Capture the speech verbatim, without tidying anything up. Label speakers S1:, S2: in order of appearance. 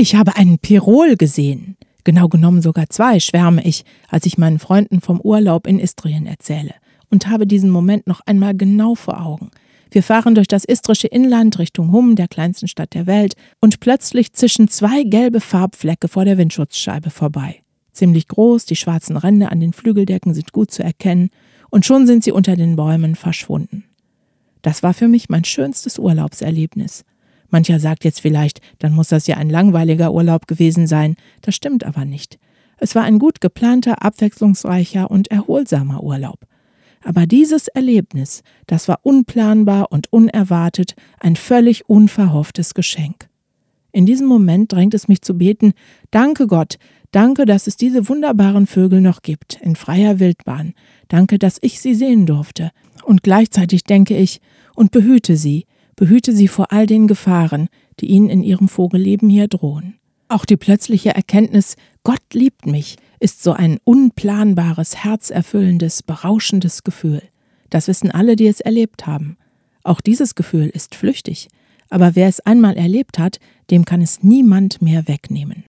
S1: Ich habe einen Pirol gesehen. Genau genommen sogar zwei, schwärme ich, als ich meinen Freunden vom Urlaub in Istrien erzähle. Und habe diesen Moment noch einmal genau vor Augen. Wir fahren durch das istrische Inland Richtung Hum, der kleinsten Stadt der Welt, und plötzlich zischen zwei gelbe Farbflecke vor der Windschutzscheibe vorbei. Ziemlich groß, die schwarzen Ränder an den Flügeldecken sind gut zu erkennen, und schon sind sie unter den Bäumen verschwunden. Das war für mich mein schönstes Urlaubserlebnis. Mancher sagt jetzt vielleicht, dann muss das ja ein langweiliger Urlaub gewesen sein. Das stimmt aber nicht. Es war ein gut geplanter, abwechslungsreicher und erholsamer Urlaub. Aber dieses Erlebnis, das war unplanbar und unerwartet, ein völlig unverhofftes Geschenk. In diesem Moment drängt es mich zu beten: Danke Gott, danke, dass es diese wunderbaren Vögel noch gibt, in freier Wildbahn. Danke, dass ich sie sehen durfte. Und gleichzeitig denke ich, und behüte sie, behüte sie vor all den Gefahren, die ihnen in ihrem Vogelleben hier drohen. Auch die plötzliche Erkenntnis, Gott liebt mich, ist so ein unplanbares, herzerfüllendes, berauschendes Gefühl. Das wissen alle, die es erlebt haben. Auch dieses Gefühl ist flüchtig, aber wer es einmal erlebt hat, dem kann es niemand mehr wegnehmen.